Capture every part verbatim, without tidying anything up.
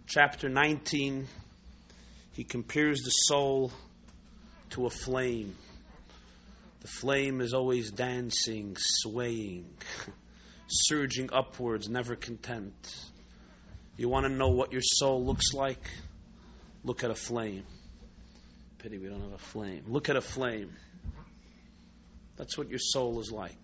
chapter nineteen, he compares the soul to a flame. The flame is always dancing, swaying, surging upwards, never content. You want to know what your soul looks like? Look at a flame. Pity we don't have a flame. Look at a flame. That's what your soul is like.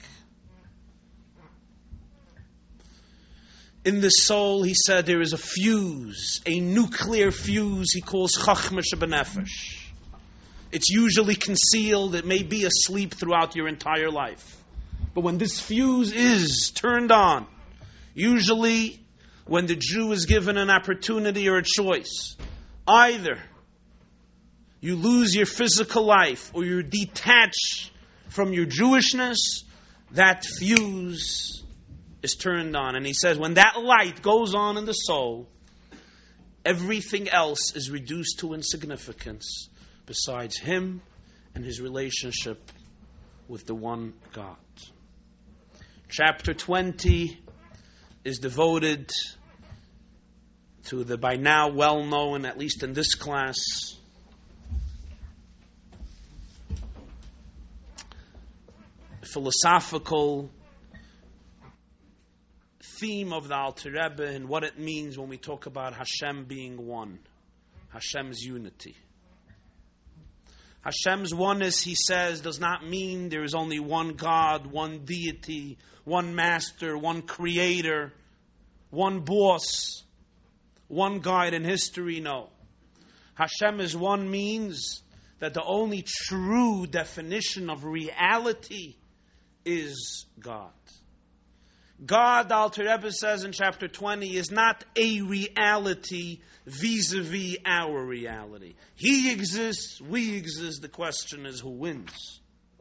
In the soul, he said, there is a fuse, a nuclear fuse he calls Chachma Shebenefesh. It's usually concealed. It may be asleep throughout your entire life. But when this fuse is turned on, usually when the Jew is given an opportunity or a choice, either you lose your physical life or you detach from your Jewishness, that fuse is turned on. And he says, when that light goes on in the soul, everything else is reduced to insignificance besides him and his relationship with the one God. Chapter twenty is devoted to the by now well-known, at least in this class, philosophical theme of the Alter Rebbe and what it means when we talk about Hashem being one, Hashem's unity. Hashem's oneness, he says, does not mean there is only one God, one deity, one master, one creator, one boss, one guide in history. No. Hashem is one means that the only true definition of reality is God. God, Alter Rebbe says in chapter twenty, is not a reality vis-a-vis our reality. He exists, we exist. The question is who wins?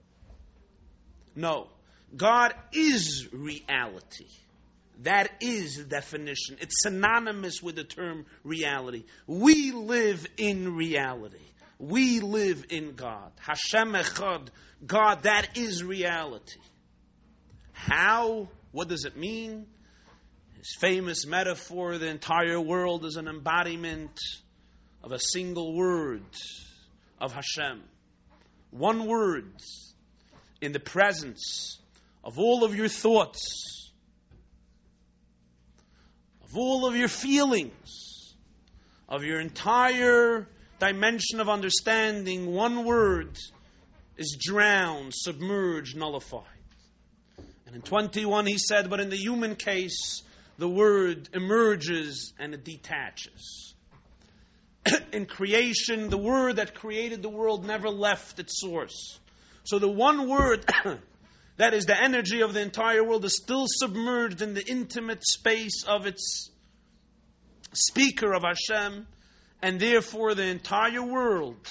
No. God is reality. That is the definition. It's synonymous with the term reality. We live in reality. We live in God. Hashem Echad, God, that is reality. How? What does it mean? His famous metaphor, the entire world is an embodiment of a single word of Hashem. One word in the presence of all of your thoughts, of all of your feelings, of your entire dimension of understanding. One word is drowned, submerged, nullified. And in twenty-one he said, but in the human case, the word emerges and it detaches. In creation, the word that created the world never left its source. So the one word that is the energy of the entire world is still submerged in the intimate space of its speaker, of Hashem, and therefore the entire world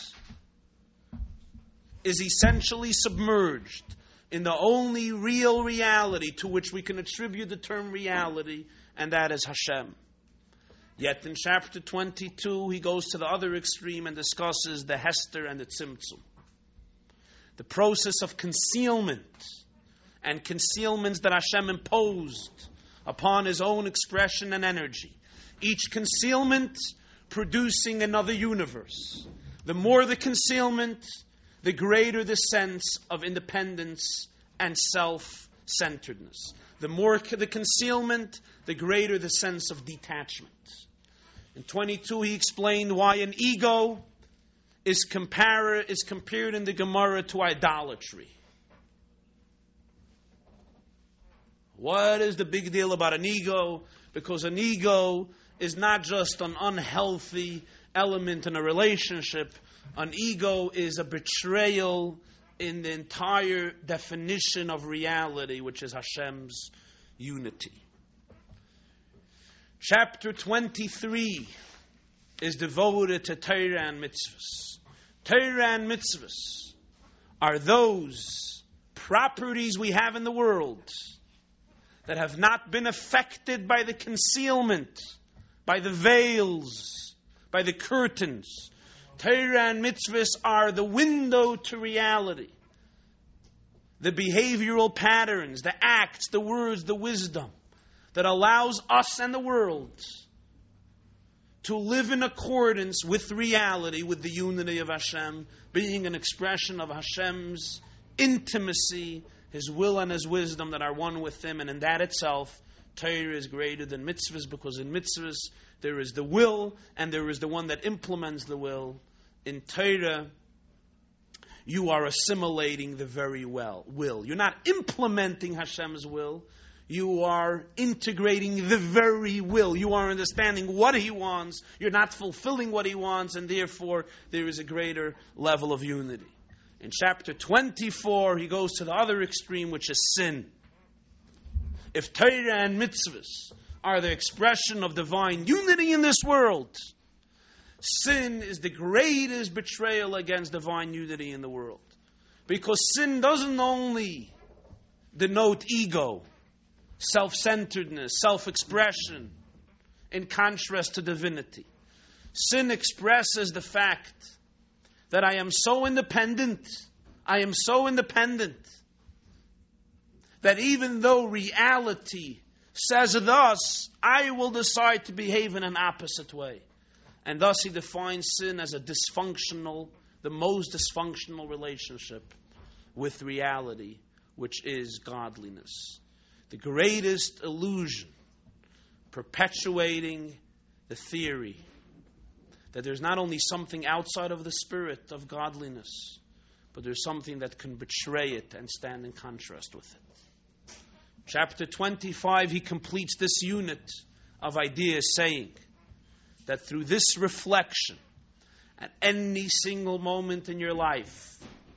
is essentially submerged in the only real reality to which we can attribute the term reality, and that is Hashem. Yet in chapter twenty-two, he goes to the other extreme and discusses the Hester and the Tzimtzum. The process of concealment and concealments that Hashem imposed upon his own expression and energy. Each concealment producing another universe. The more the concealment, the greater the sense of independence and self-centeredness. The more the concealment, the greater the sense of detachment. In twenty-two, he explained why an ego is, compar- is compared in the Gemara to idolatry. What is the big deal about an ego? Because an ego is not just an unhealthy element in a relationship. An ego is a betrayal in the entire definition of reality, which is Hashem's unity. Chapter twenty-three is devoted to Torah and mitzvahs. Torah and mitzvahs are those properties we have in the world that have not been affected by the concealment, by the veils, by the curtains. Torah and mitzvahs are the window to reality. The behavioral patterns, the acts, the words, the wisdom that allows us and the world to live in accordance with reality, with the unity of Hashem, being an expression of Hashem's intimacy, His will and His wisdom that are one with Him, and in that itself, Torah is greater than mitzvahs, because in mitzvahs there is the will, and there is the one that implements the will. In Torah, you are assimilating the very well will. You're not implementing Hashem's will. You are integrating the very will. You are understanding what He wants. You're not fulfilling what He wants, and therefore there is a greater level of unity. In chapter twenty-four, he goes to the other extreme, which is sin. If Torah and mitzvahs are the expression of divine unity in this world, sin is the greatest betrayal against divine unity in the world. Because sin doesn't only denote ego, self-centeredness, self-expression, in contrast to divinity. Sin expresses the fact that I am so independent, I am so independent, that even though reality says thus, I will decide to behave in an opposite way. And thus he defines sin as a dysfunctional, the most dysfunctional relationship with reality, which is godliness. The greatest illusion, perpetuating the theory that there's not only something outside of the spirit of godliness, but there's something that can betray it and stand in contrast with it. Chapter twenty-five, he completes this unit of ideas, saying that through this reflection, at any single moment in your life,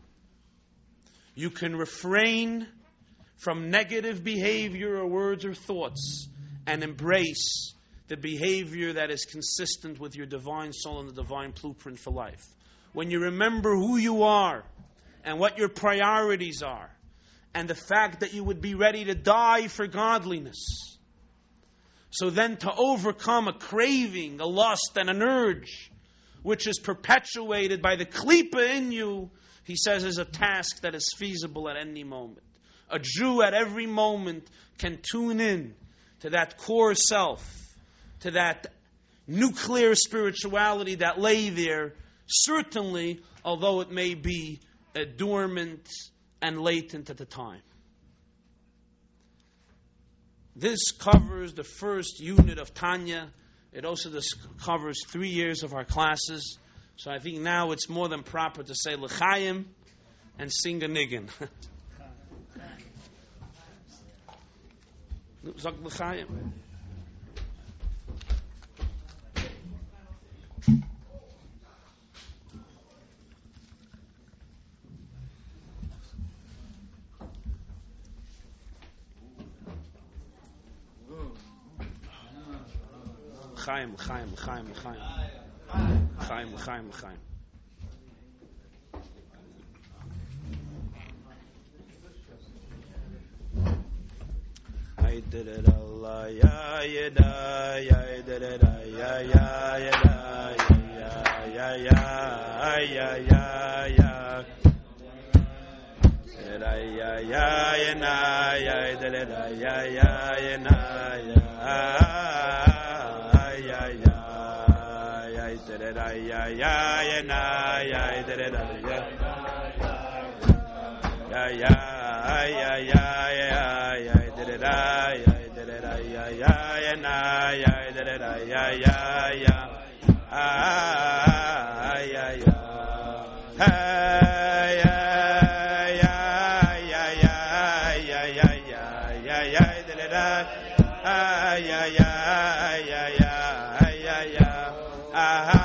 you can refrain from negative behavior or words or thoughts and embrace the behavior that is consistent with your divine soul and the divine blueprint for life. When you remember who you are and what your priorities are, and the fact that you would be ready to die for godliness, so then to overcome a craving, a lust, and an urge, which is perpetuated by the klipa in you, he says is a task that is feasible at any moment. A Jew at every moment can tune in to that core self, to that nuclear spirituality that lay there, certainly, although it may be uh, dormant and latent at the time. This covers the first unit of Tanya. It also covers three years of our classes. So I think now it's more than proper to say L'chaim and sing a niggin. Zog L'chaim. Chaim, Chaim, Chaim, Chaim, Chaim, Chaim, Chaim. I did it Allah, ya ya da, ya did it ya ya ya da, ya ya ya ya ya ya. Ya ya ya ya na, ya did it ya ya ya na ya. Ya ya ya na ya da da da ya ya ya ya ya ya da da da ya da da da ya ya ya na ya da da da ya ya ya ah ya ya ha ya ya ya ya ya ya ya ya ya da da da ah ya ya ya ya ya ya ah.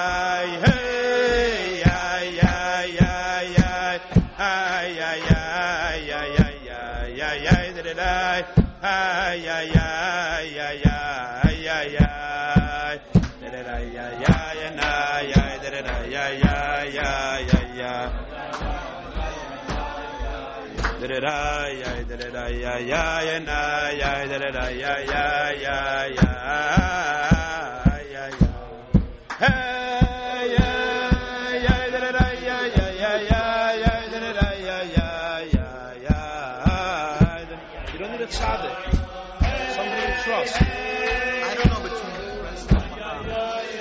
Da ya da da ya ya ya na ya da da ya ya ya ya ya ya hey ya ya da da ya ya ya ya ya da da ya ya ya ya. You don't need a tzaddik, somebody to trust. I don't know between the rest of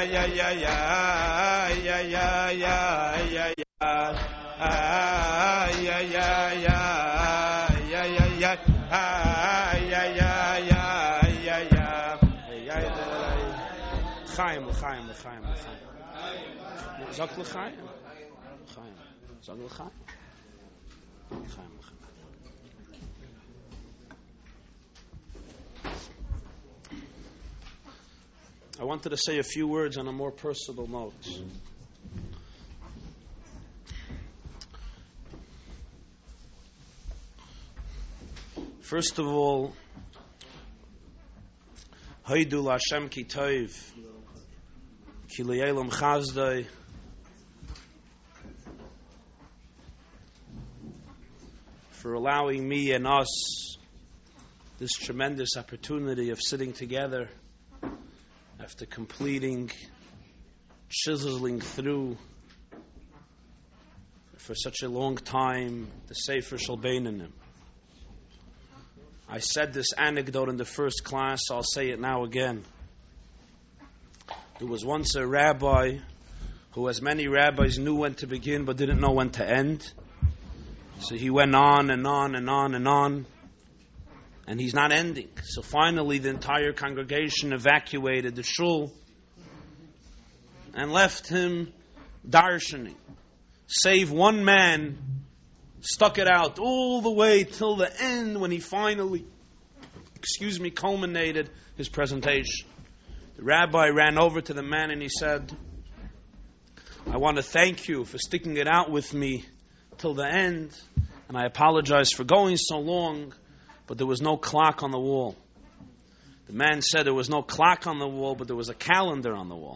ya ya ya ya ya ya ya ya ah ya ya ya ya ya ya ah ya ya ya ya ya ya Chaim Chaim Chaim Chaim Sag le Chaim Chaim Sag le Chaim Chaim I wanted to say a few words on a more personal note. First of all, Haidu L'Hashem ki tov, ki le'elam chazdai, for allowing me and us this tremendous opportunity of sitting together after completing, chiseling through for such a long time the Sefer Shel Beinanim. I said this anecdote in the first class, I'll say it now again. There was once a rabbi who, as many rabbis, knew when to begin but didn't know when to end. So he went on and on and on and on, and he's not ending. So finally the entire congregation evacuated the shul and left him darshaning. Save one man stuck it out all the way till the end when he finally, excuse me, culminated his presentation. The rabbi ran over to the man and he said, I want to thank you for sticking it out with me till the end, and I apologize for going so long, but there was no clock on the wall. The man said there was no clock on the wall, but there was a calendar on the wall.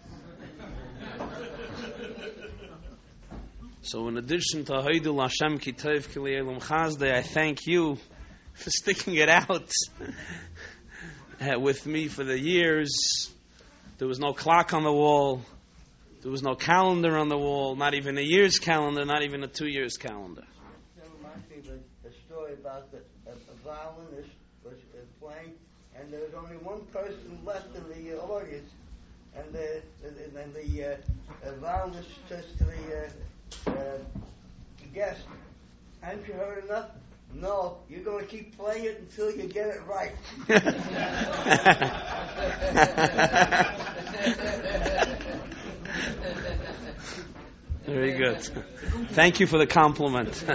So in addition to Haidul Hashem Ki Tov Ki Le'elam Chazdei, I thank you for sticking it out uh, with me for the years. There was no clock on the wall. There was no calendar on the wall, not even a year's calendar, not even a two years calendar. That reminds me of a, a story about the, a, a violinist was uh, playing, and there was only one person left in the uh, audience, and the, the, and the uh, uh, violinist says to the uh, uh, guest, haven't you heard enough? No, you're going to keep playing it until you get it right. Very good. Thank you for the compliment.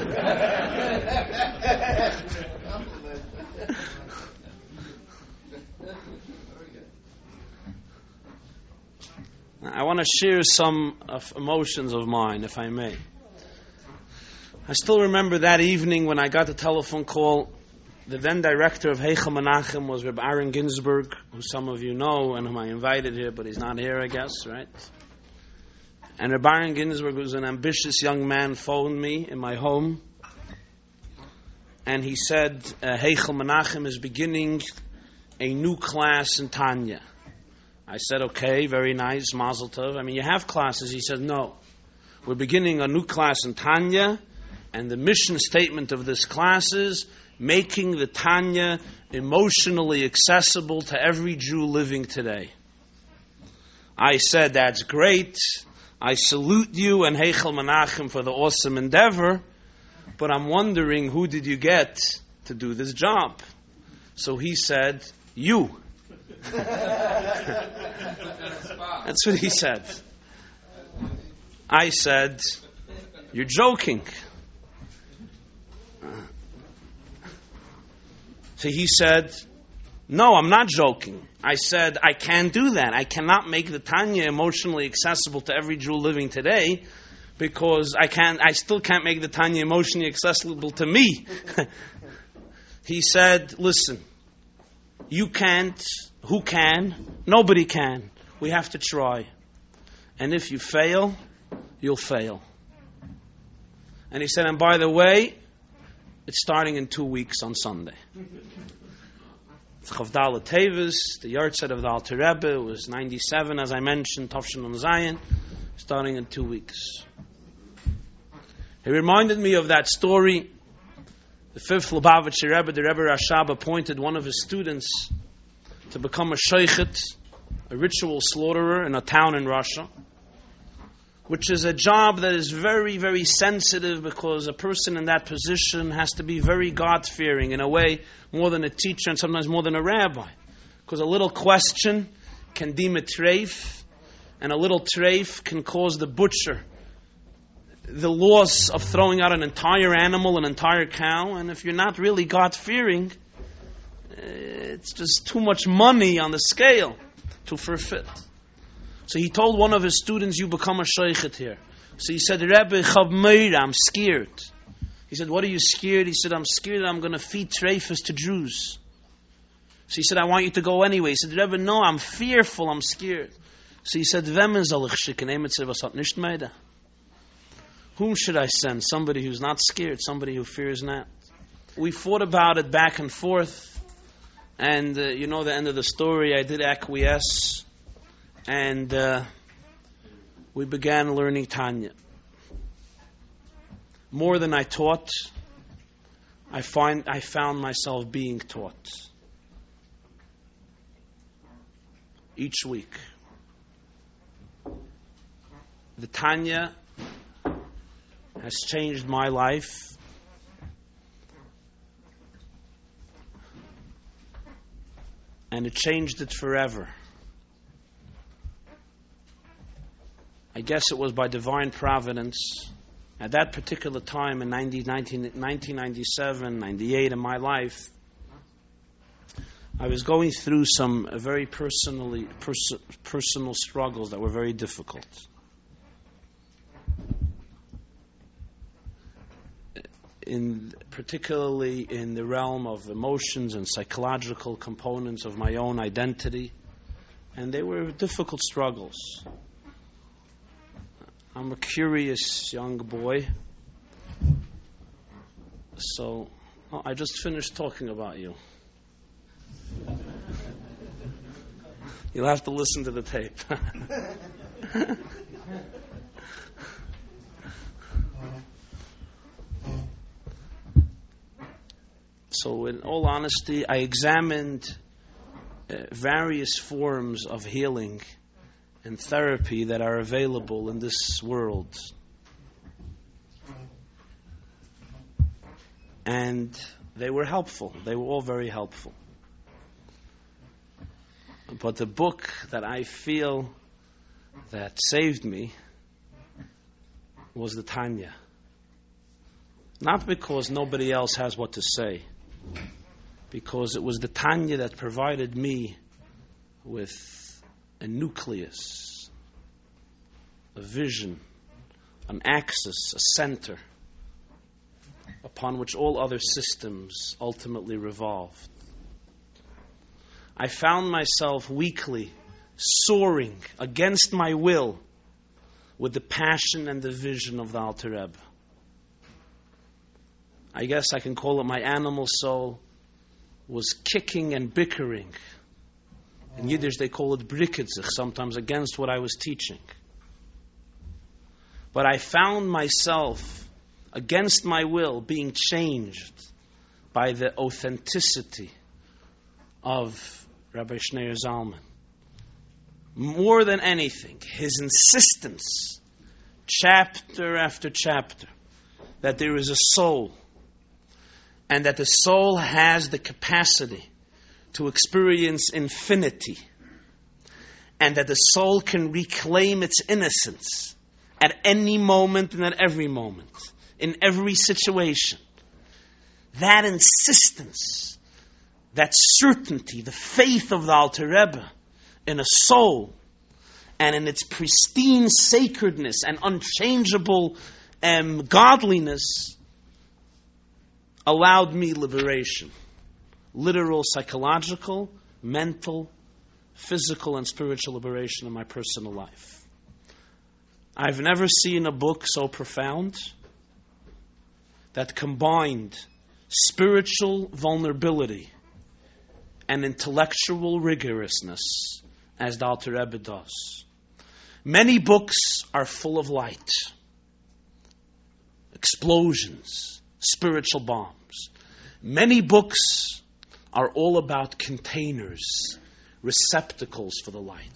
I want to share some of emotions of mine, if I may. I still remember that evening when I got the telephone call. The then director of Heichel Menachem was Reb Aaron Ginsberg, who some of you know and whom I invited here, but he's not here, I guess, right? And Reb Aaron Ginsberg, who was an ambitious young man, phoned me in my home, and he said, uh, Heichel Menachem is beginning a new class in Tanya. I said, okay, very nice, Mazel Tov. I mean, you have classes. He said, no. We're beginning a new class in Tanya, and the mission statement of this class is making the Tanya emotionally accessible to every Jew living today. I said, that's great. I salute you and Heichel Menachem for the awesome endeavor, but I'm wondering, who did you get to do this job? So he said, you. That's what he said. I said, you're joking. So he said, no, I'm not joking. I said, I can't do that. I cannot make the Tanya emotionally accessible to every Jew living today, because I can't. I still can't make the Tanya emotionally accessible to me. He said, listen, you can't. Who can? Nobody can. We have to try. And if you fail, you'll fail. And he said, and by the way, it's starting in two weeks on Sunday. It's Chavdala Tevis, the yahrzeit of the Alter Rebbe. It was ninety-seven, as I mentioned, Tafshin on Zion, starting in two weeks. He reminded me of that story. The fifth Lubavitcher Rebbe, the Rebbe Rashab, appointed one of his students to become a sheikhet, a ritual slaughterer in a town in Russia, which is a job that is very, very sensitive because a person in that position has to be very God-fearing, in a way more than a teacher and sometimes more than a rabbi. Because a little question can deem a treif, and a little treif can cause the butcher the loss of throwing out an entire animal, an entire cow. And if you're not really God-fearing, it's just too much money on the scale to forfeit. So he told one of his students, you become a sheikhet here. So he said, Rebbe, Chav Meira, I'm scared. He said, what are you scared? He said, I'm scared that I'm going to feed treifas to Jews. So he said, I want you to go anyway. He said, Rebbe, no, I'm fearful, I'm scared. So he said, Wem soll ich schicken? Emet said, was hat nicht meida? Whom should I send? Somebody who's not scared, somebody who fears not. We fought about it back and forth. And uh, you know the end of the story. I did acquiesce. And uh, we began learning Tanya. More than I taught, I find I found myself being taught. Each week. The Tanya has changed my life. And it changed it forever. I guess it was by divine providence. At that particular time in nineteen ninety-seven, ninety-eight in my life, I was going through some very personally pers- personal struggles that were very difficult. In, particularly in the realm of emotions and psychological components of my own identity. And they were difficult struggles. I'm a curious young boy. So, oh, I just finished talking about you. You'll have to listen to the tape. So, in all honesty, I examined uh, various forms of healing and therapy that are available in this world. And they were helpful. They were all very helpful. But the book that I feel that saved me was the Tanya. Not because nobody else has what to say, because it was the Tanya that provided me with a nucleus, a vision, an axis, a center upon which all other systems ultimately revolved. I found myself weekly soaring against my will with the passion and the vision of the Alter Rebbe. I guess I can call it my animal soul was kicking and bickering. In Yiddish they call it brikitzich, sometimes against what I was teaching. But I found myself, against my will, being changed by the authenticity of Rabbi Schneur Zalman. More than anything, his insistence, chapter after chapter, that there is a soul, and that the soul has the capacity to experience infinity, and that the soul can reclaim its innocence at any moment and at every moment, in every situation. That insistence, that certainty, the faith of the Alter Rebbe in a soul and in its pristine sacredness and unchangeable um, godliness allowed me liberation. Literal, psychological, mental, physical, and spiritual liberation in my personal life. I've never seen a book so profound that combined spiritual vulnerability and intellectual rigorousness as the Alter Rebbe does. Many books are full of light, explosions, spiritual bombs. Many books are all about containers, receptacles for the light.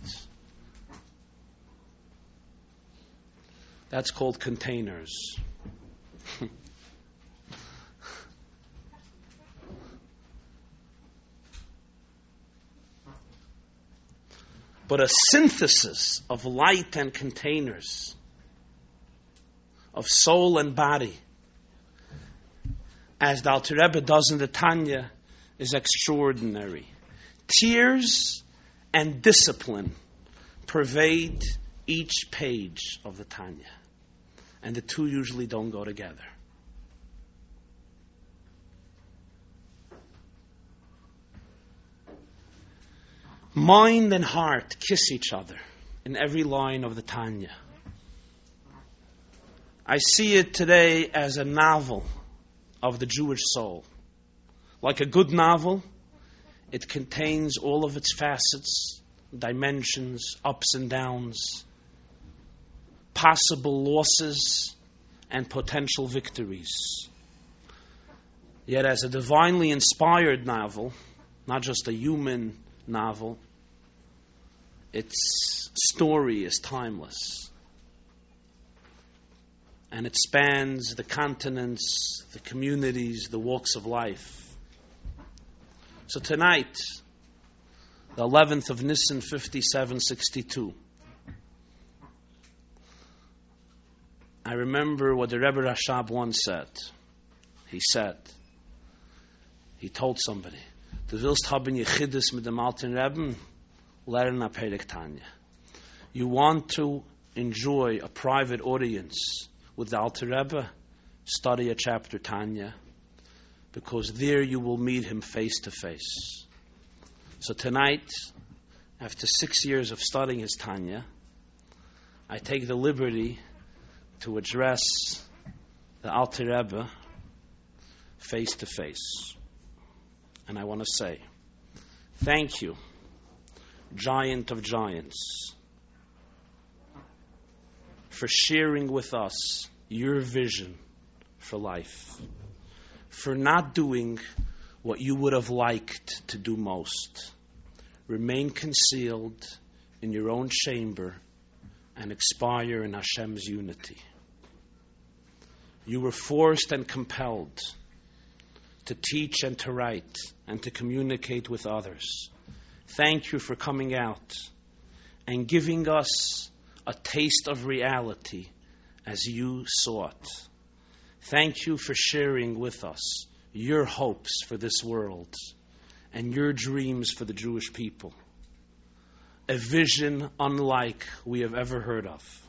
That's called containers. But a synthesis of light and containers, of soul and body, as the Alter Rebbe does in the Tanya, is extraordinary. Tears and discipline pervade each page of the Tanya, and the two usually don't go together. Mind and heart kiss each other in every line of the Tanya. I see it today as a novel of the Jewish soul. Like a good novel, it contains all of its facets, dimensions, ups and downs, possible losses, and potential victories. Yet as a divinely inspired novel, not just a human novel, its story is timeless. And it spans the continents, the communities, the walks of life. So tonight, the eleventh of Nisan, fifty-seven sixty-two, I remember what the Rebbe Rashab once said. He said, he told somebody, Du willst haben Yechidus mit dem Alten Rebbe, lern a Perek Tanya. You want to enjoy a private audience with the Alter Rebbe, study a chapter Tanya, because there you will meet him face to face. So tonight, after six years of studying his Tanya, I take the liberty to address the Alter Rebbe face to face. And I want to say, thank you, Giant of Giants, for sharing with us your vision for life, for not doing what you would have liked to do most. Remain concealed in your own chamber and expire in Hashem's unity. You were forced and compelled to teach and to write and to communicate with others. Thank you for coming out and giving us a taste of reality as you sought. Thank you for sharing with us your hopes for this world and your dreams for the Jewish people. A vision unlike we have ever heard of.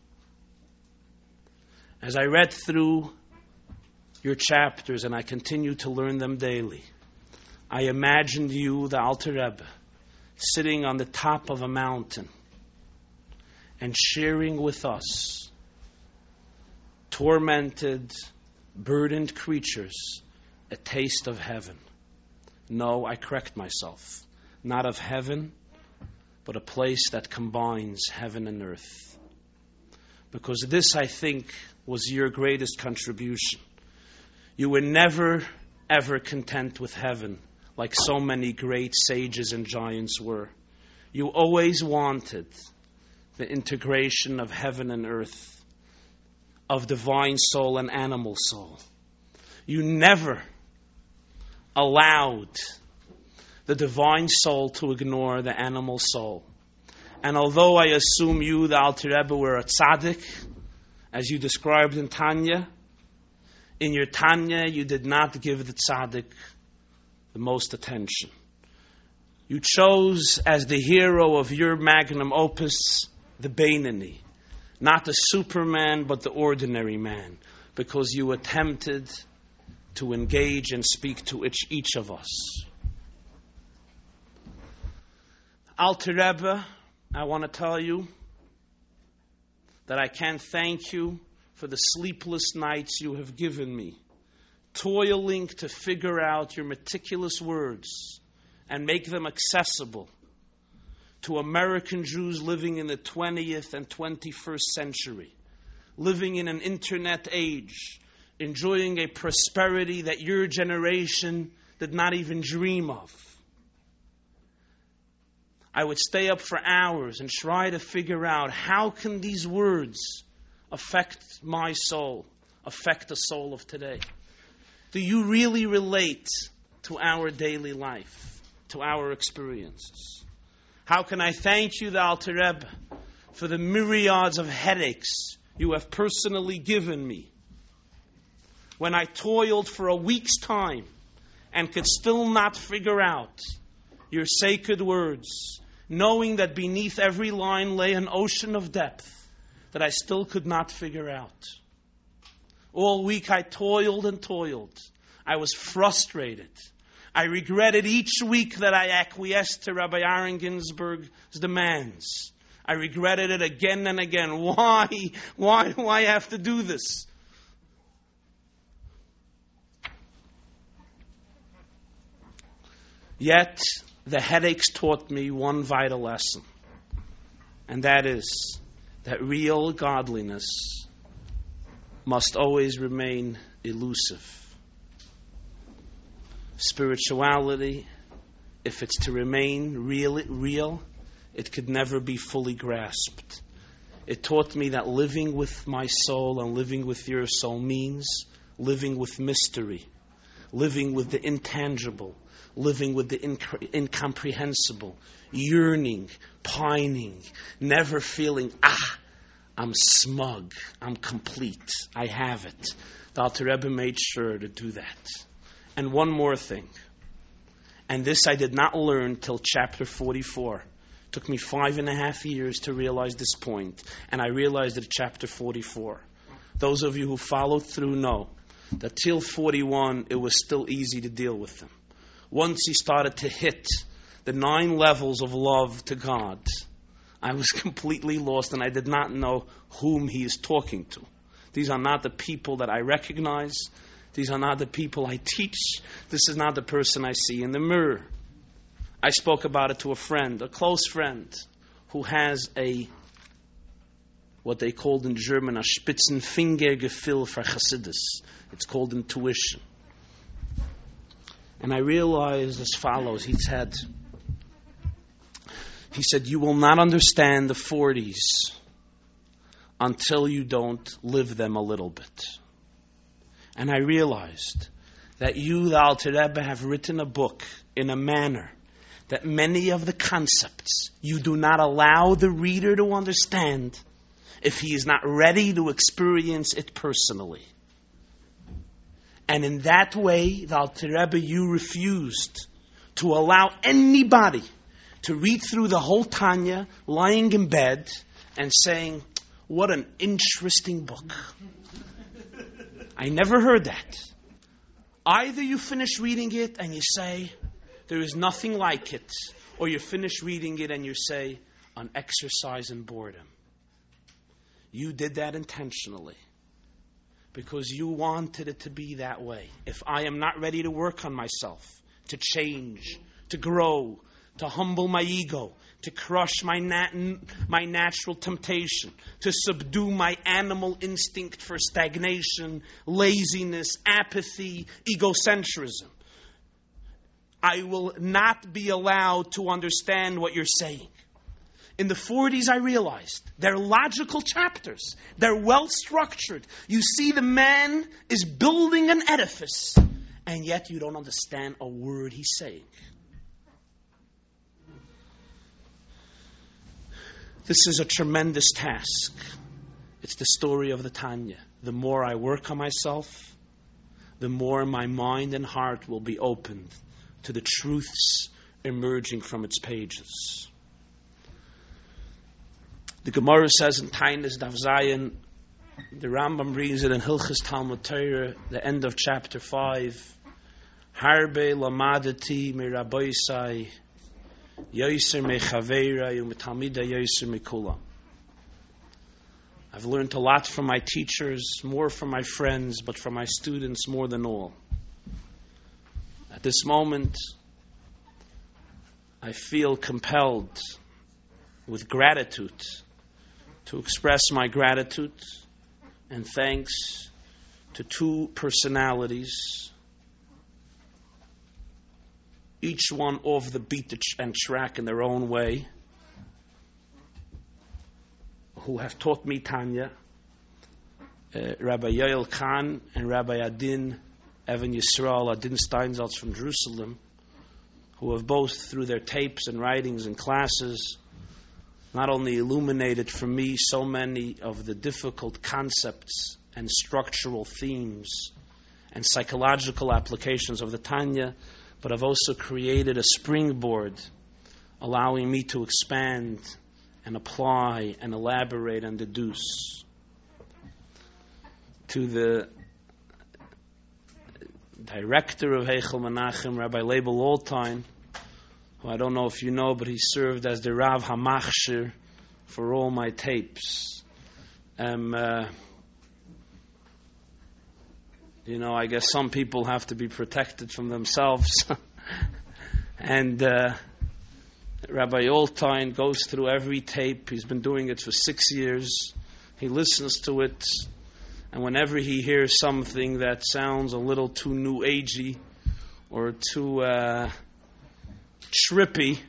As I read through your chapters and I continue to learn them daily, I imagined you, the Alter Rebbe, sitting on the top of a mountain and sharing with us, tormented, burdened creatures, a taste of heaven. No, I correct myself. Not of heaven, but a place that combines heaven and earth. Because this, I think, was your greatest contribution. You were never, ever content with heaven, like so many great sages and giants were. You always wanted the integration of heaven and earth, of divine soul and animal soul. You never allowed the divine soul to ignore the animal soul. And although I assume you, the Alter Rebbe, were a tzaddik, as you described in Tanya, in your Tanya you did not give the tzaddik the most attention. You chose as the hero of your magnum opus the Beinani, not the Superman but the ordinary man, because you attempted to engage and speak to each, each of us. Alter Rebbe, I want to tell you that I can't thank you for the sleepless nights you have given me, toiling to figure out your meticulous words and make them accessible to American Jews living in the twentieth and twenty-first century, living in an internet age, enjoying a prosperity that your generation did not even dream of. I would stay up for hours and try to figure out how can these words affect my soul, affect the soul of today. Do you really relate to our daily life, to our experiences? How can I thank you, the Alter Rebbe, for the myriads of headaches you have personally given me when I toiled for a week's time and could still not figure out your sacred words, knowing that beneath every line lay an ocean of depth that I still could not figure out. All week I toiled and toiled. I was frustrated. I regretted each week that I acquiesced to Rabbi Aaron Ginsberg's demands. I regretted it again and again. Why? Why do I have to do this? Yet, the headaches taught me one vital lesson. And that is that real godliness must always remain elusive. Spirituality, if it's to remain real, real, it could never be fully grasped. It taught me that living with my soul and living with your soul means living with mystery, living with the intangible, living with the inc- incomprehensible, yearning, pining, never feeling, ah, I'm smug, I'm complete, I have it. The Alter Rebbe made sure to do that. And one more thing, and this I did not learn till chapter forty-four. It took me five and a half years to realize this point, and I realized it at chapter forty-four. Those of you who followed through know that till forty-one, it was still easy to deal with them. Once he started to hit the nine levels of love to God, I was completely lost and I did not know whom he is talking to. These are not the people that I recognize. These are not the people I teach. This is not the person I see in the mirror. I spoke about it to a friend, a close friend, who has a, what they called in German, a Spitzenfingergefühl for Chassidus. It's called intuition. And I realized as follows. He said, he said, you will not understand the forties until you don't live them a little bit. And I realized that you, the Alter Rebbe, have written a book in a manner that many of the concepts you do not allow the reader to understand if he is not ready to experience it personally. And in that way, the Alter Rebbe, you refused to allow anybody to read through the whole Tanya, lying in bed, and saying, what an interesting book. I never heard that. Either you finish reading it and you say, there is nothing like it, or you finish reading it and you say, an exercise in boredom. You did that intentionally because you wanted it to be that way. If I am not ready to work on myself, to change, to grow, to humble my ego, to crush my nat- my natural temptation, to subdue my animal instinct for stagnation, laziness, apathy, egocentrism, I will not be allowed to understand what you're saying. In the forties, I realized they're logical chapters. They're well structured. You see, the man is building an edifice, and yet you don't understand a word he's saying. This is a tremendous task. It's the story of the Tanya. The more I work on myself, the more my mind and heart will be opened to the truths emerging from its pages. The Gemara says in Tainis Daf Zayin, the Rambam brings it in Hilchas Talmud Torah, the end of chapter five, Harbe lamadati mi rabboisai, yoser me chaveira, u'metalmida yoser me kulam. I've learned a lot from my teachers, more from my friends, but from my students more than all. At this moment, I feel compelled with gratitude to express my gratitude and thanks to two personalities each one off the beat and track in their own way, who have taught me Tanya, uh, Rabbi Yoel Khan and Rabbi Adin Evan Yisrael Adin Steinsaltz from Jerusalem, who have both, through their tapes and writings and classes, not only illuminated for me so many of the difficult concepts and structural themes and psychological applications of the Tanya, but have also created a springboard allowing me to expand and apply and elaborate and deduce. To the director of Heichel Menachem, Rabbi Leibel Altein, who I don't know if you know, but he served as the Rav HaMachshir for all my tapes. Um, uh, you know, I guess some people have to be protected from themselves. and uh, Rabbi Altein goes through every tape. He's been doing it for six years. He listens to it. And whenever he hears something that sounds a little too new agey or too uh, trippy,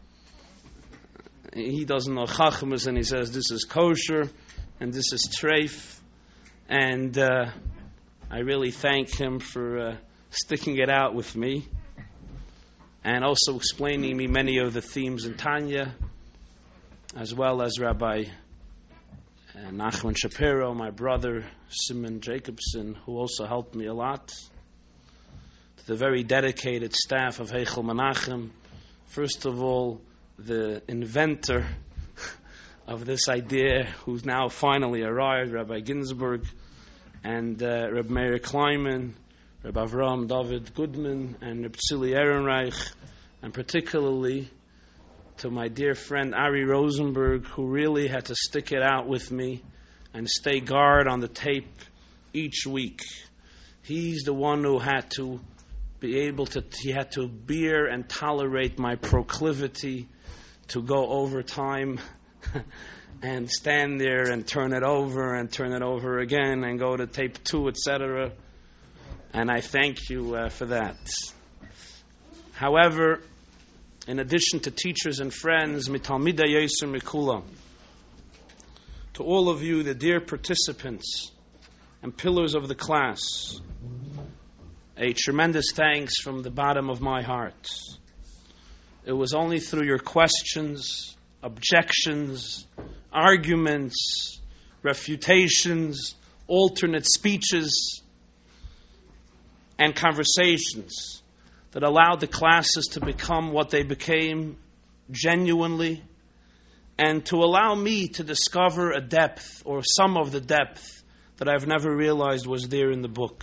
he doesn't know Chachmas, and he says this is kosher and this is treif. And uh, I really thank him for uh, sticking it out with me and also explaining me many of the themes in Tanya, as well as Rabbi uh, Nachman Shapiro, my brother Simon Jacobson, who also helped me a lot. To the very dedicated staff of Heichel Menachem, first of all, the inventor of this idea, who's now finally arrived, Rabbi Ginsburg, and uh, Rabbi Meir Kleinman, Rabbi Avraham David Goodman, and Rabbi Tzili Ehrenreich, and particularly to my dear friend Ari Rosenberg, who really had to stick it out with me and stay guard on the tape each week. He's the one who had to be able to, he had to bear and tolerate my proclivity to go over time and stand there and turn it over and turn it over again and go to tape two, et cetera. And I thank you uh, for that. However, in addition to teachers and friends, mitalmidei yoser mikulam, to all of you, the dear participants and pillars of the class, a tremendous thanks from the bottom of my heart. It was only through your questions, objections, arguments, refutations, alternate speeches, and conversations that allowed the classes to become what they became genuinely, and to allow me to discover a depth, or some of the depth, that I've never realized was there in the book.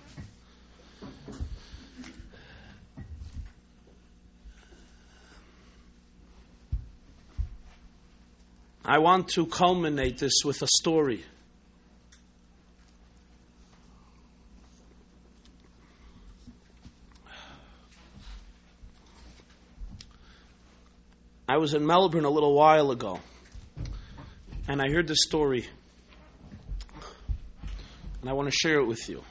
I want to culminate this with a story. I was in Melbourne a little while ago, and I heard this story, and I want to share it with you.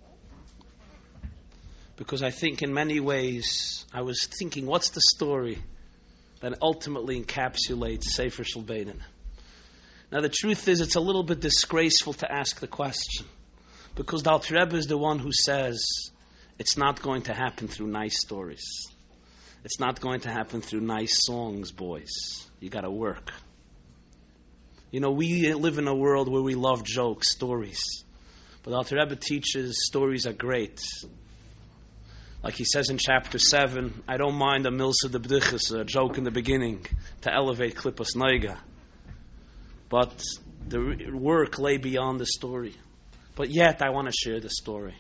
Because I think in many ways, I was thinking, what's the story that ultimately encapsulates Sefer Shel Beinin? Now the truth is, it's a little bit disgraceful to ask the question, because the Alter Rebbe is the one who says it's not going to happen through nice stories. It's not going to happen through nice songs, boys. You got to work. You know, we live in a world where we love jokes, stories. But the Alter Rebbe teaches stories are great. Like he says in chapter seven, I don't mind a milsa de b'dichas, a joke in the beginning, to elevate Klippas Noiga. But the work lay beyond the story. But yet, I want to share the story.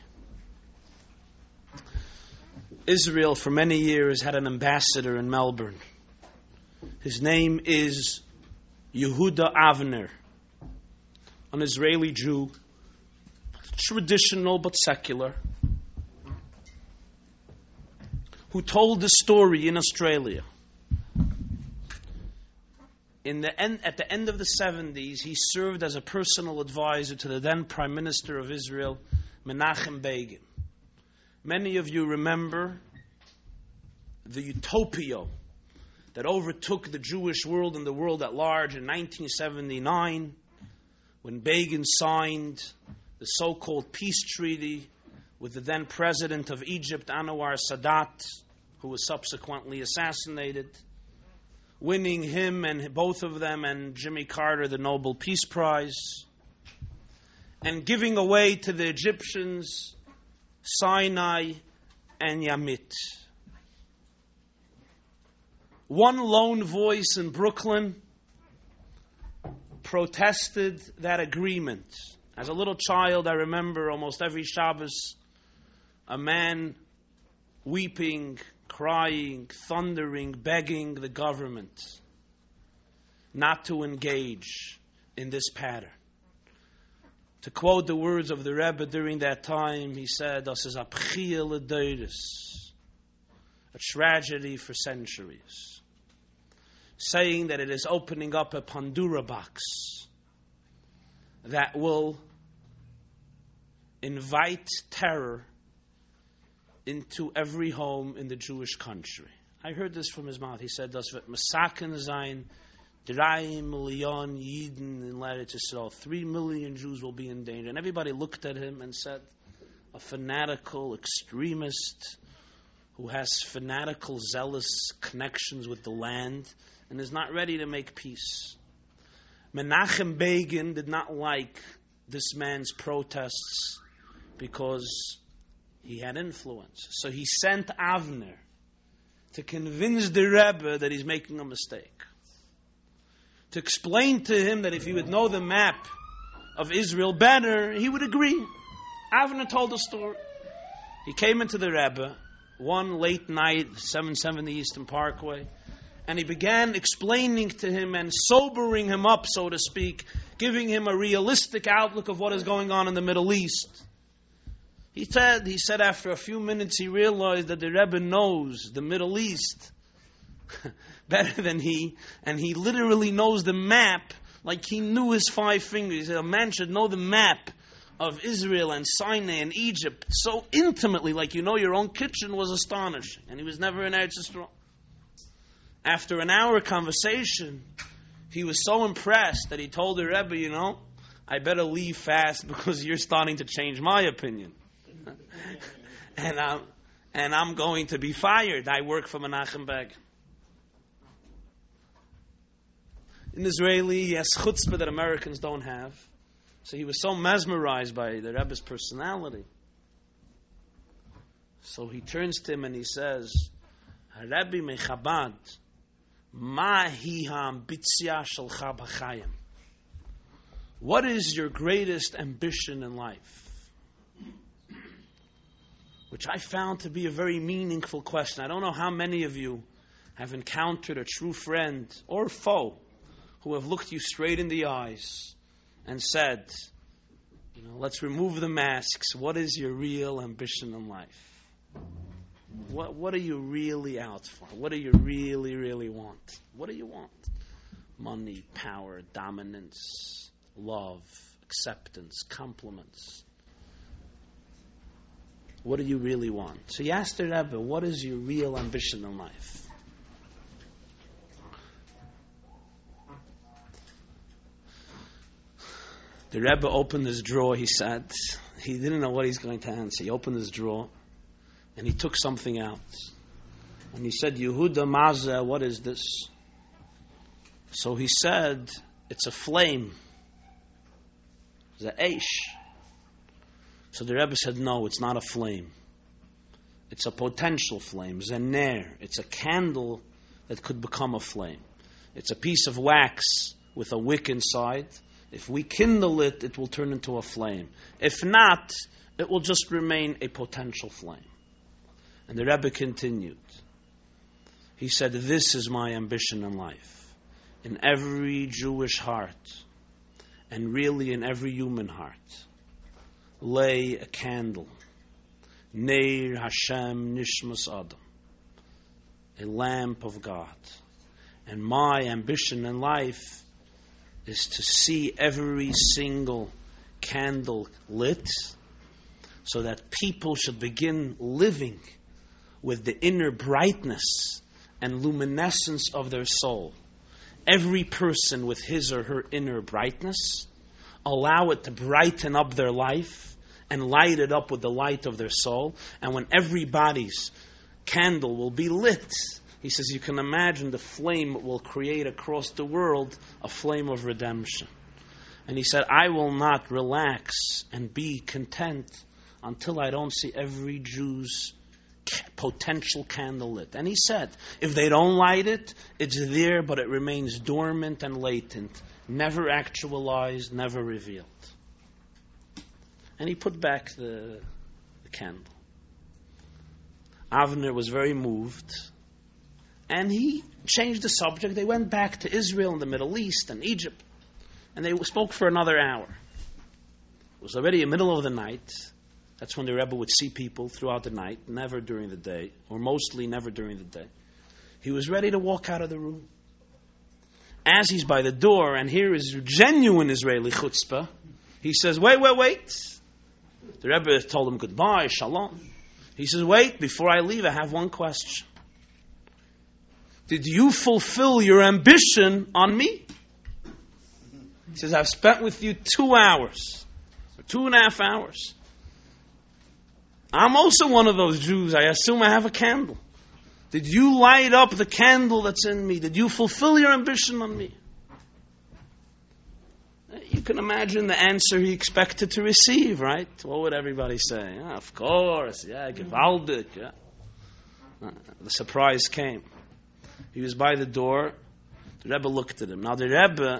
Israel, for many years, had an ambassador in Melbourne. His name is Yehuda Avner, an Israeli Jew, traditional but secular, who told the story in Australia. In the end, at the end of the seventies, he served as a personal advisor to the then Prime Minister of Israel, Menachem Begin. Many of you remember the utopia that overtook the Jewish world and the world at large in nineteen seventy-nine, when Begin signed the so-called peace treaty with the then president of Egypt, Anwar Sadat, who was subsequently assassinated, winning him and both of them and Jimmy Carter the Nobel Peace Prize, and giving away to the Egyptians Sinai and Yamit. One lone voice in Brooklyn protested that agreement. As a little child, I remember almost every Shabbos, a man weeping, crying, thundering, begging the government not to engage in this pattern. To quote the words of the Rebbe during that time, he said, "Das is a bchia l'doros," a tragedy for centuries, saying that it is opening up a Pandora box that will invite terror into every home in the Jewish country. I heard this from his mouth. He said, "Das wird masaken sein, drei million Yidden in Eretz Yisrael. Three million Jews will be in danger." And everybody looked at him and said, a fanatical extremist who has fanatical, zealous connections with the land and is not ready to make peace. Menachem Begin did not like this man's protests because he had influence. So he sent Avner to convince the Rebbe that he's making a mistake. To explain to him that if he would know the map of Israel better, he would agree. Avner told the story. He came into the Rebbe one late night, seven seventy Eastern Parkway, and he began explaining to him and sobering him up, so to speak, giving him a realistic outlook of what is going on in the Middle East. He said, he said after a few minutes he realized that the Rebbe knows the Middle East better than he, and he literally knows the map like he knew his five fingers. He said, a man should know the map of Israel and Sinai and Egypt so intimately, like you know your own kitchen, was astonishing. And he was never in Eretz Yisrael. After an hour conversation, he was so impressed that he told the Rebbe, you know, I better leave fast because you're starting to change my opinion. and I'm and I'm going to be fired. I work for Menachem Begin. In Israeli, he has chutzpah that Americans don't have. So he was so mesmerized by the Rebbe's personality. So he turns to him and he says, Rebbe mechabad, ma hi ha'ambitzia shelcha b'chayim. What is your greatest ambition in life? Which I found to be a very meaningful question. I don't know how many of you have encountered a true friend or foe who have looked you straight in the eyes and said, you know, let's remove the masks. What is your real ambition in life? What what are you really out for? What do you really, really want? What do you want? Money, power, dominance, love, acceptance, compliments. What do you really want? So he asked the Rebbe, what is your real ambition in life? The Rebbe opened his drawer, he said. He didn't know what he's going to answer. He opened his drawer and he took something out. And he said, Yehuda Mazeh, what is this? So he said, it's a flame. It's an eish. So the Rebbe said, no, it's not a flame. It's a potential flame. It's a ner. It's a candle that could become a flame. It's a piece of wax with a wick inside. If we kindle it, it will turn into a flame. If not, it will just remain a potential flame. And the Rebbe continued. He said, this is my ambition in life. In every Jewish heart, and really in every human heart, lay a candle. Neir Hashem Nishmas Adam. A lamp of God. And my ambition in life is to see every single candle lit so that people should begin living with the inner brightness and luminescence of their soul. Every person with his or her inner brightness, allow it to brighten up their life and light it up with the light of their soul. And when everybody's candle will be lit, he says, you can imagine the flame will create across the world a flame of redemption. And he said, I will not relax and be content until I don't see every Jew's potential candle lit. And he said, if they don't light it, it's there, but it remains dormant and latent, never actualized, never revealed. And he put back the, the candle. Avner was very moved, and he changed the subject. They went back to Israel and the Middle East and Egypt, and they spoke for another hour. It was already the middle of the night. That's when the Rebbe would see people throughout the night, never during the day, or mostly never during the day. He was ready to walk out of the room. As he's by the door, and here is genuine Israeli chutzpah, he says, wait, wait, wait. The Rebbe told him goodbye, shalom. He says, wait, before I leave, I have one question. Did you fulfill your ambition on me? He says, I've spent with you two hours, or two and a half hours. I'm also one of those Jews. I assume I have a candle. Did you light up the candle that's in me? Did you fulfill your ambition on me? You can imagine the answer he expected to receive, right? What would everybody say? Yeah, of course, yeah, gewaldig, yeah. Uh, the surprise came. He was by the door. The Rebbe looked at him. Now the Rebbe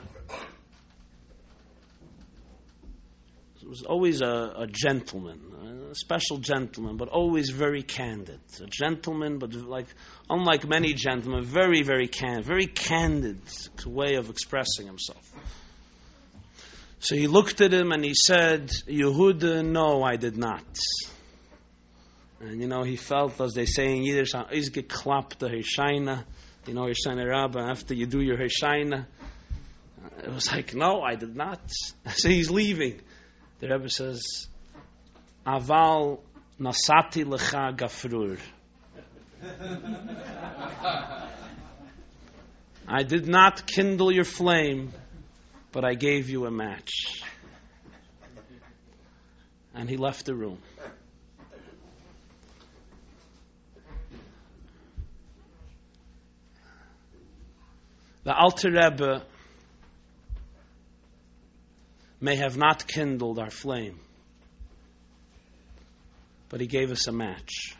was always a, a gentleman, a special gentleman, but always very candid. A gentleman, but like unlike many gentlemen, very, very candid, very candid way of expressing himself. So he looked at him and he said, Yehuda, no, I did not. And you know, he felt, as they say in Yiddish, is geklappt the Heshaina. You know, Heshaina Rabbah, after you do your Heshaina. It was like, no, I did not. So he's leaving. The Rebbe says, Aval nasati lecha gafrur. I did not kindle your flame, but I gave you a match. And he left the room. The Alter Rebbe may have not kindled our flame, but he gave us a match.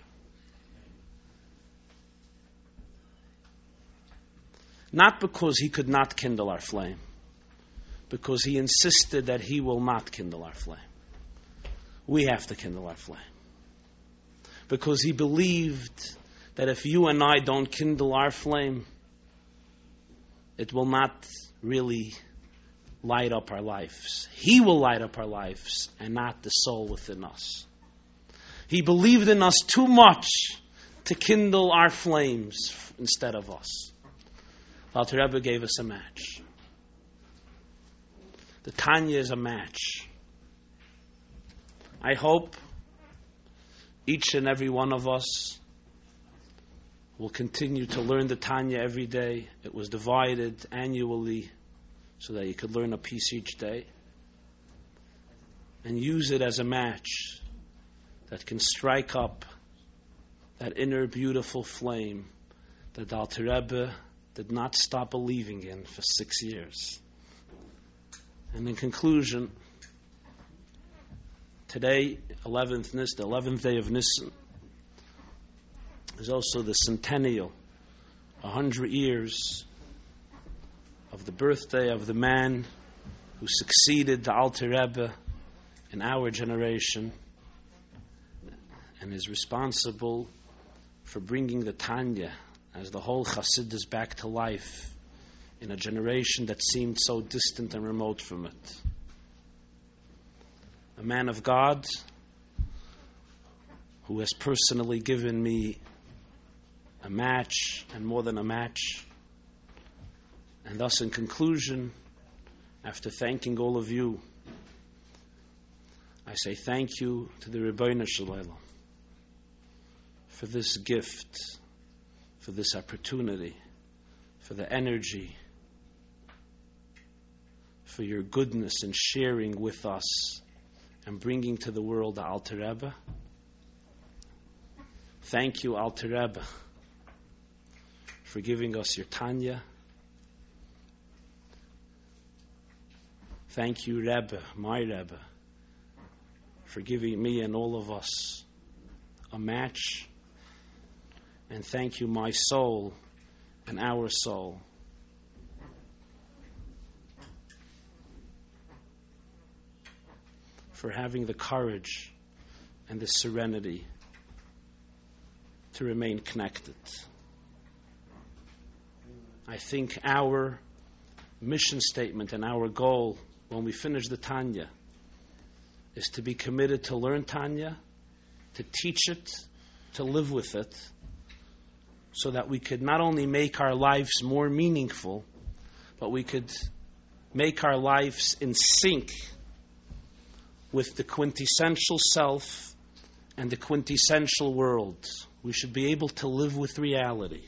Not because he could not kindle our flame, because he insisted that he will not kindle our flame. We have to kindle our flame. Because he believed that if you and I don't kindle our flame, it will not really light up our lives. He will light up our lives and not the soul within us. He believed in us too much to kindle our flames instead of us. Alter Rebbe gave us a match. The Tanya is a match. I hope each and every one of us will continue to learn the Tanya every day. It was divided annually so that you could learn a piece each day. And use it as a match that can strike up that inner beautiful flame that the Alter Rebbe did not stop believing in for six years. And in conclusion, today, eleventh Nis, the eleventh day of Nisan, is also the centennial, a hundred years of the birthday of the man who succeeded the Alter Rebbe in our generation and is responsible for bringing the Tanya as the whole Chassidus back to life in a generation that seemed so distant and remote from it. A man of God who has personally given me a match and more than a match. And thus, in conclusion, after thanking all of you, I say thank you to the Rebbeinu Shalom for for this gift, for this opportunity, for the energy, for your goodness in sharing with us and bringing to the world the Alter Rebbe. Thank you, Alter Rebbe, for giving us your Tanya. Thank you, Rebbe, my Rebbe, for giving me and all of us a match. And thank you, my soul and our soul, for having the courage and the serenity to remain connected. I think our mission statement and our goal when we finish the Tanya is to be committed to learn Tanya, to teach it, to live with it, so that we could not only make our lives more meaningful, but we could make our lives in sync with the quintessential self and the quintessential world. We should be able to live with reality.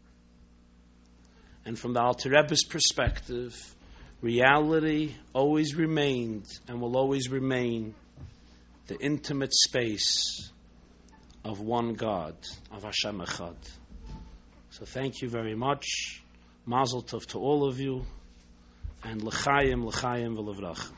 And from the Alter Rebbe's perspective, reality always remained and will always remain the intimate space of one God, of Hashem Echad. So thank you very much. Mazel tov to all of you, and l'chaim, l'chaim, v'levrach.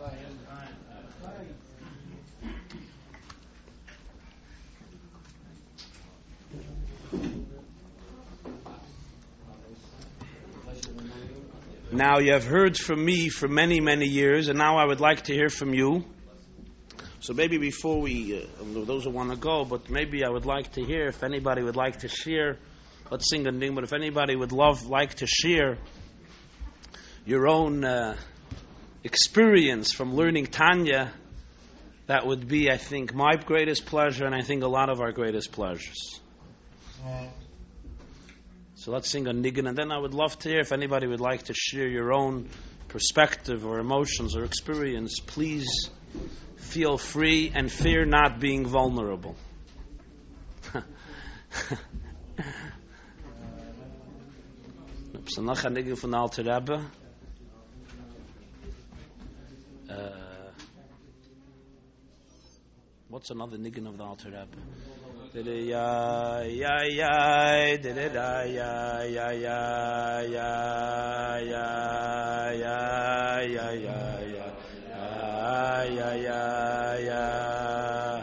Now you have heard from me for many, many years, and now I would like to hear from you. So maybe before we, uh, those who want to go, but maybe I would like to hear if anybody would like to share. Let's sing a thing, but if anybody would love, like to share your own uh, experience from learning Tanya, that would be, I think, my greatest pleasure, and I think a lot of our greatest pleasures. So let's sing a nigun, and then I would love to hear if anybody would like to share your own perspective or emotions or experience. Please feel free and fear not being vulnerable. So noch a nigun von Alter Rebbe. Uh, what's another nigun of the Alter Rebbe? Ya ya ya da da da ya ya ya ya ya ya ya ya ya ya ya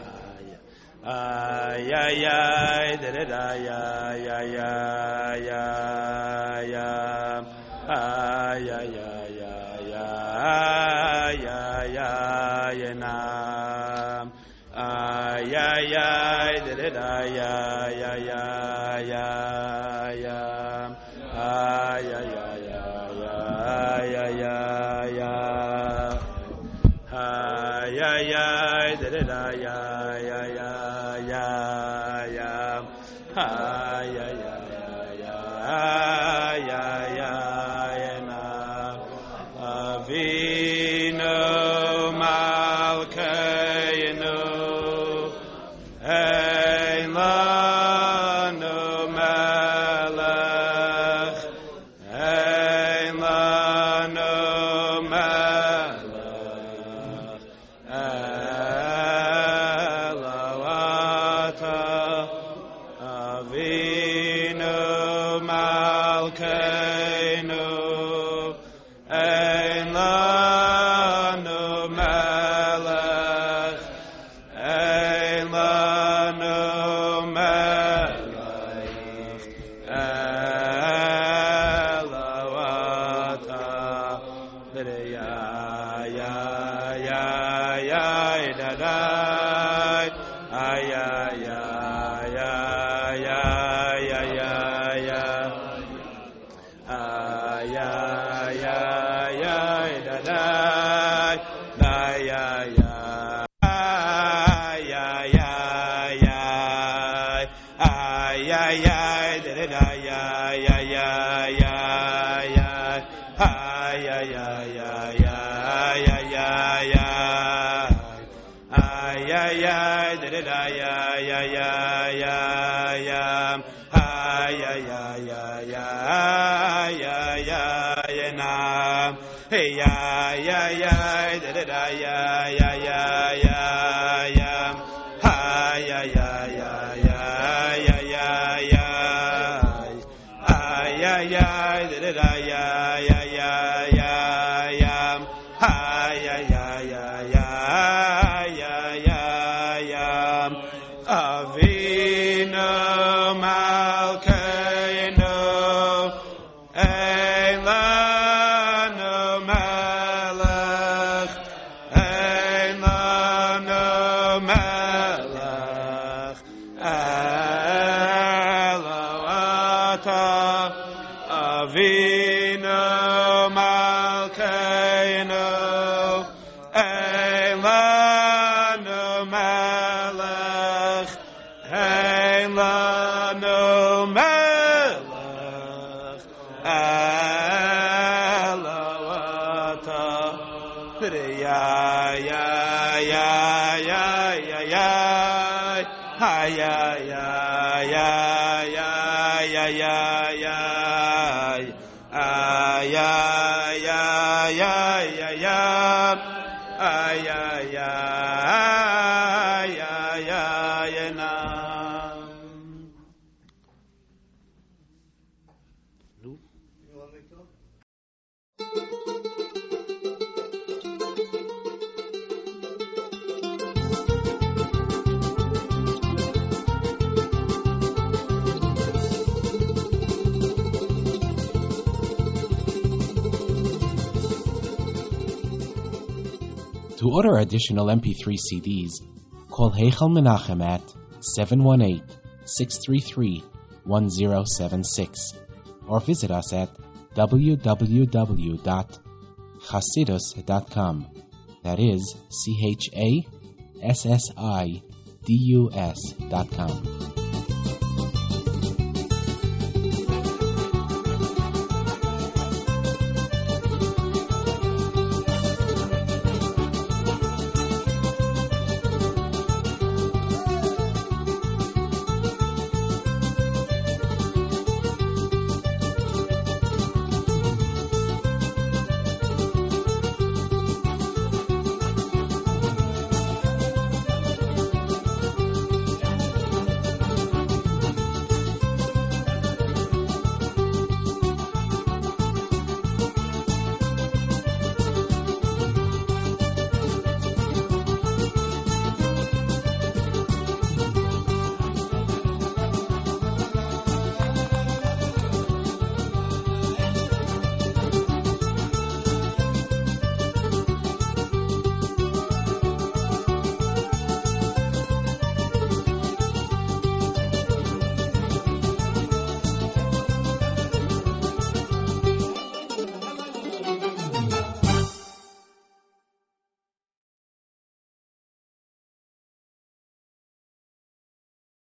ya ya da da da ya ya ya ya ya ya ya ya ya ya ya na ya ya da da da ya ya ya ya ya ah ya ya ya ya ya ya ah ya ya da da da ya ya ya ya ya ah ya ya ya ya ya na Avinu Malkeinu Ein lanu melech, ein lanu melech, elo ata Avinu Malkeinu, ein lanu melech, ein lanu ay ay ay da da ya ya ya ya Hey ya ya ya da da da ya ya ya ya ya ha ya ya ya ya ya ya ya ha ya ya da da da ya ya ya ya ya ha ya ya ya ya ya ya ya Avinu Malkeinu Eilanu Melech Eilanu Melech Eloata Avinu Malkeinu Eilanu Melech Eilanu Melech Eloata Ya ya ya ya ya ya ha ya ya ya ya ya ya ya ah ya ya ya ya ya ah ya ya ya ya ya na You want me to? To order additional M P three C Ds, call Heichal Menachem at seven one eight, six three three, one zero seven six or visit us at w w w dot chasidus dot com. That is C H A S S I D U S dot com.